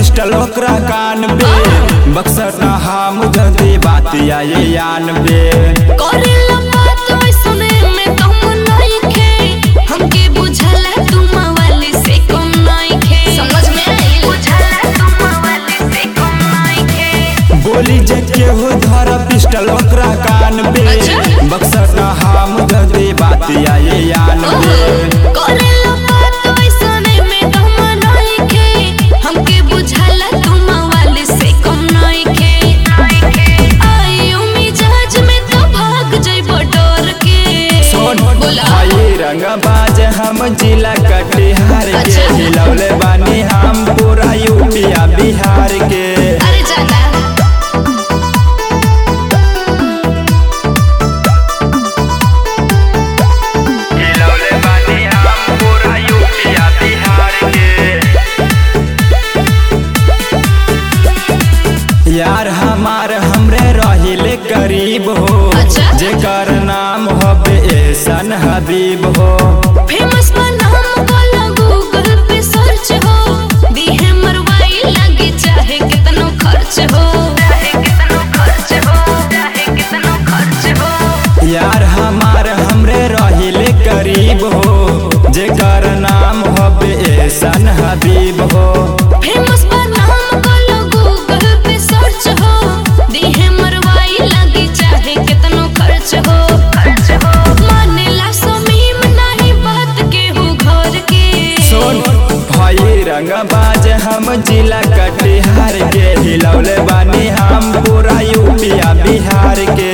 Pistol ओकरा कान पे बक्सर ना हम जल्दी बात आए यान बे करेला बात में सुने में कम नहीं खे हमके बुझला तुम वाले से कम नहीं खे समझ में आई बुझला तुम वाले से कम नहीं खे बोली जे के हो धरा पिस्टल ओकरा कान पे बक्सर ना हम जल्दी बात आए यान बे करेला बात में सुने में कम नहीं खे हमके बुझला तुम वाले से कम नहीं खे आई मिजाज में तो भाग जाइबो डर के बोला भाई रंगबाज हम जिला कटिहार के हिलौले बानी हम पूरा यूपी बिहार के अरे जाना हिलौले बानी हम पूरा यूपी बिहार के यार हमार हमरे रहिले करीब हो अच्छा? जेकर नाम हबे एहसन हबीब हो फेमस नाम वाला गूगल पे सर्च हो दी है मरवाई लगे चाहे कितनो खर्च हो यार हमार हमरे रहिले करीब हो जेकर नाम हबे एहसन हबीब हो फेमस नाम वाला गूगल पे सर्च हो दी है मरवाई लगे चाहे कितनो खर्च हो मानेला समीम नहीं बात के हो घर के सुन भाई रंगबाज हम जिला कटिहार के हिलौले बानी हम पूरा यूपी बिहार के